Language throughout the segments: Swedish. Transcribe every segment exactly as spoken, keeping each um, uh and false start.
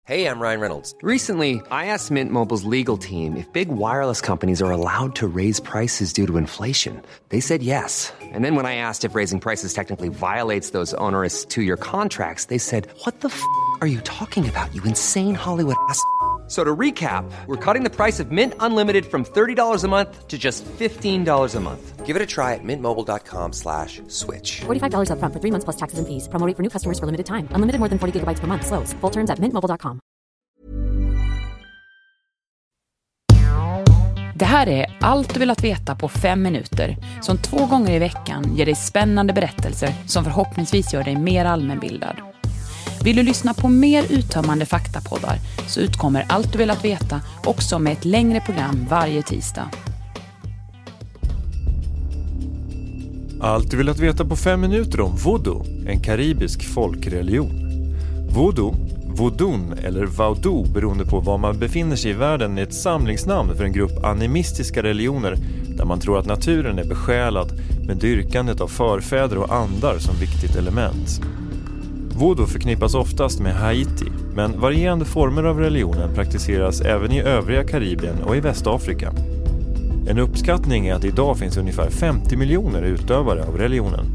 Hey, I'm Ryan Reynolds. Recently, I asked Mint Mobile's legal team if big wireless companies are allowed to raise prices due to inflation. They said yes. And then when I asked if raising prices technically violates those onerous two-year contracts, they said, "What the f*** are you talking about, you insane Hollywood ass?" So to recap, we're cutting the price of Mint Unlimited from thirty dollars a month to just fifteen dollars a month. Give it a try at mintmobile.com slash switch. forty-five dollars up front for three months plus taxes and fees. Promo rate for new customers for limited time. Unlimited more than forty gigabytes per month. Slows full terms at mint mobile dot com. Det här är Allt du vill att veta på fem minuter, som två gånger i veckan ger dig spännande berättelser som förhoppningsvis gör dig mer allmänbildad. Vill du lyssna på mer uttömmande faktapoddar så utkommer Allt du vill att veta också med ett längre program varje tisdag. Allt du vill att veta på fem minuter om voodoo, en karibisk folkreligion. Voodoo, voodoo eller vaudou beroende på var man befinner sig i världen är ett samlingsnamn för en grupp animistiska religioner där man tror att naturen är besjälad med dyrkandet av förfäder och andar som viktigt element. Voodoo förknippas oftast med Haiti, men varierande former av religionen praktiseras även i övriga Karibien och i Västafrika. En uppskattning är att idag finns ungefär femtio miljoner utövare av religionen.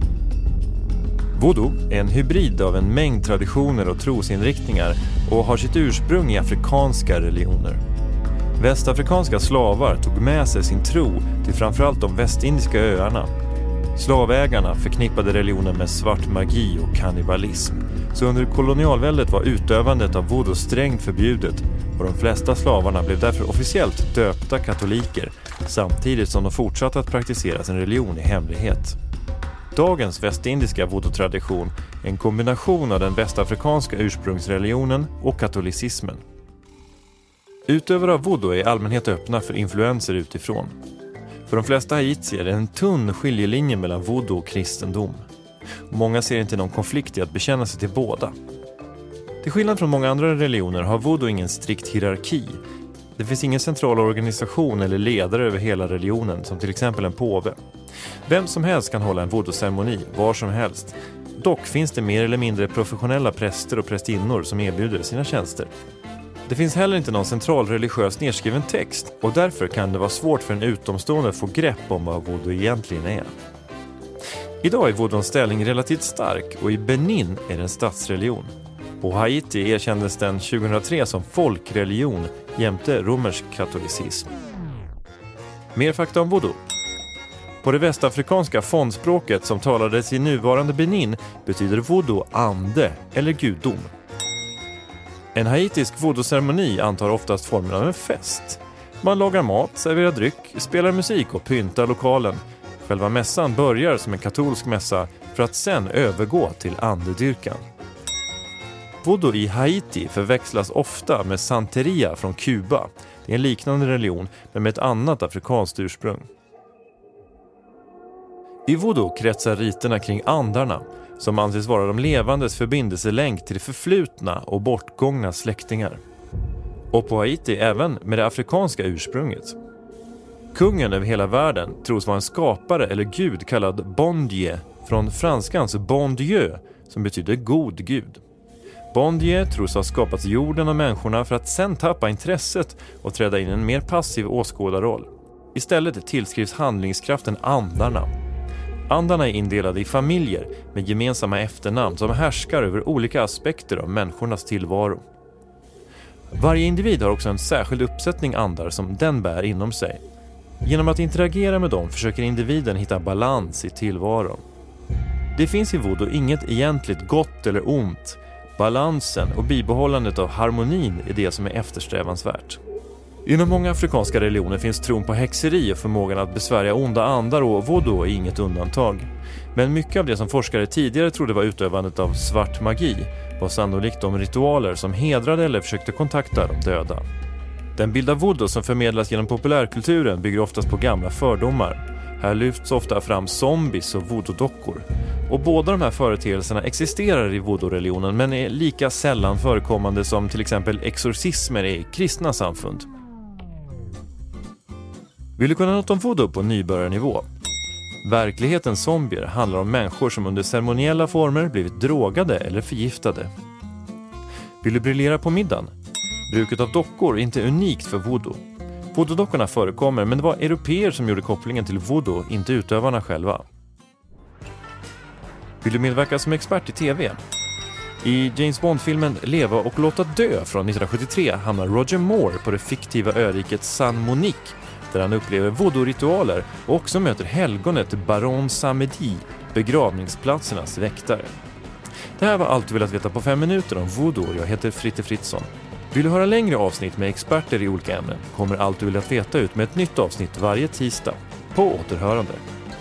Voodoo är en hybrid av en mängd traditioner och trosinriktningar och har sitt ursprung i afrikanska religioner. Västafrikanska slavar tog med sig sin tro till framförallt de västindiska öarna. Slavägarna förknippade religionen med svart magi och kannibalism. Så under kolonialväldet var utövandet av voodoo strängt förbjudet och de flesta slavarna blev därför officiellt döpta katoliker samtidigt som de fortsatte att praktisera sin religion i hemlighet. Dagens västindiska voodoo-tradition är en kombination av den västafrikanska ursprungsreligionen och katolicismen. Utövare av voodoo är i allmänhet öppna för influenser utifrån. För de flesta haitier är det en tunn skiljelinje mellan voodoo och kristendom. Många ser inte någon konflikt i att bekänna sig till båda. Till skillnad från många andra religioner har voodoo ingen strikt hierarki. Det finns ingen central organisation eller ledare över hela religionen, som till exempel en påve. Vem som helst kan hålla en voodoo-ceremoni, var som helst. Dock finns det mer eller mindre professionella präster och prästinnor som erbjuder sina tjänster. Det finns heller inte någon central religiös nedskriven text och därför kan det vara svårt för en utomstående att få grepp om vad voodoo egentligen är. Idag är voodooens ställning relativt stark och i Benin är det en statsreligion. På Haiti erkändes den tjugohundratre som folkreligion jämte romersk katolicism. Mer fakta om voodoo. På det västafrikanska fondspråket som talades i nuvarande Benin betyder voodoo ande eller gudom. En haitisk voodoo-ceremoni antar oftast formen av en fest. Man lagar mat, serverar dryck, spelar musik och pyntar lokalen. Själva mässan börjar som en katolsk mässa för att sen övergå till andedyrkan. Voodoo i Haiti förväxlas ofta med santeria från Kuba. Det är en liknande religion men med ett annat afrikanskt ursprung. I voodoo kretsar riterna kring andarna som anses vara de levandes förbindelselänk till det förflutna och bortgångna släktingar. Och på Haiti även med det afrikanska ursprunget. Kungen över hela världen tros vara en skapare eller gud kallad bon Dieu från franskans bon Dieu som betyder god gud. Bon Dieu tros ha skapat jorden och människorna för att sen tappa intresset och träda in i en mer passiv åskådarroll. Istället tillskrivs handlingskraften andarna. Andarna är indelade i familjer med gemensamma efternamn som härskar över olika aspekter av människornas tillvaro. Varje individ har också en särskild uppsättning andar som den bär inom sig. Genom att interagera med dem försöker individen hitta balans i tillvaron. Det finns i voodoo inget egentligt gott eller ont. Balansen och bibehållandet av harmonin är det som är eftersträvansvärt. Inom många afrikanska religioner finns tron på häxeri och förmågan att besvärja onda andar och voodoo är inget undantag. Men mycket av det som forskare tidigare trodde var utövandet av svart magi var sannolikt de ritualer som hedrade eller försökte kontakta de döda. Den bild av voodoo som förmedlas genom populärkulturen bygger oftast på gamla fördomar. Här lyfts ofta fram zombies och voodoo-dockor. Och båda de här företeelserna existerar i voodoo-religionen men är lika sällan förekommande som till exempel exorcismer i kristna samfund. Vill du kunna något om voodoo på nybörjarnivå? Verklighetens zombier handlar om människor som under ceremoniella former blivit drogade eller förgiftade. Vill du briljera på middagen? Bruket av dockor är inte unikt för voodoo. Voodoo-dockorna förekommer, men det var europeer som gjorde kopplingen till voodoo, inte utövarna själva. Vill du medverka som expert i tv? I James Bond-filmen Leva och låta dö från nittonhundrasjuttiotre hamnar Roger Moore på det fiktiva öriket San Monique, där han upplever voodoo-ritualer och också möter helgonet Baron Samedi, begravningsplatsernas väktare. Det här var allt du velat veta på fem minuter om voodoo. Jag heter Fritte Fritzson. Vill du höra längre avsnitt med experter i olika ämnen kommer allt du velat veta ut med ett nytt avsnitt varje tisdag. På återhörande.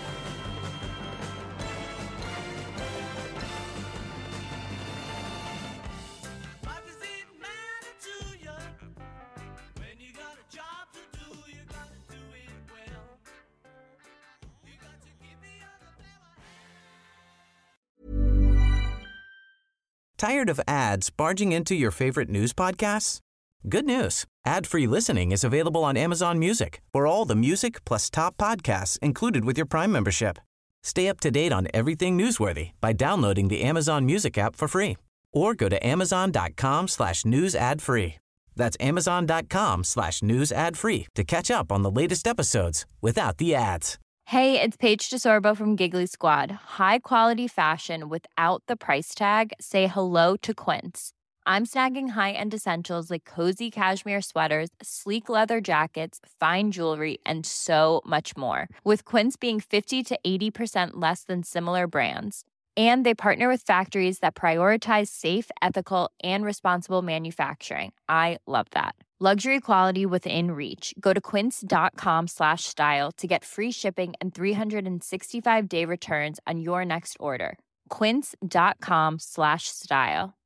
Tired of ads barging into your favorite news podcasts? Good news. Ad-free listening is available on Amazon Music for all the music plus top podcasts included with your Prime membership. Stay up to date on everything newsworthy by downloading the Amazon Music app for free or go to amazon.com slash news ad free. That's amazon.com slash news ad free to catch up on the latest episodes without the ads. Hey, it's Paige DeSorbo from Giggly Squad. High quality fashion without the price tag. Say hello to Quince. I'm snagging high-end essentials like cozy cashmere sweaters, sleek leather jackets, fine jewelry, and so much more. With Quince being fifty to eighty percent less than similar brands. And they partner with factories that prioritize safe, ethical, and responsible manufacturing. I love that. Luxury quality within reach. Go to quince.com slash style to get free shipping and three sixty-five day returns on your next order. Quince.com slash style.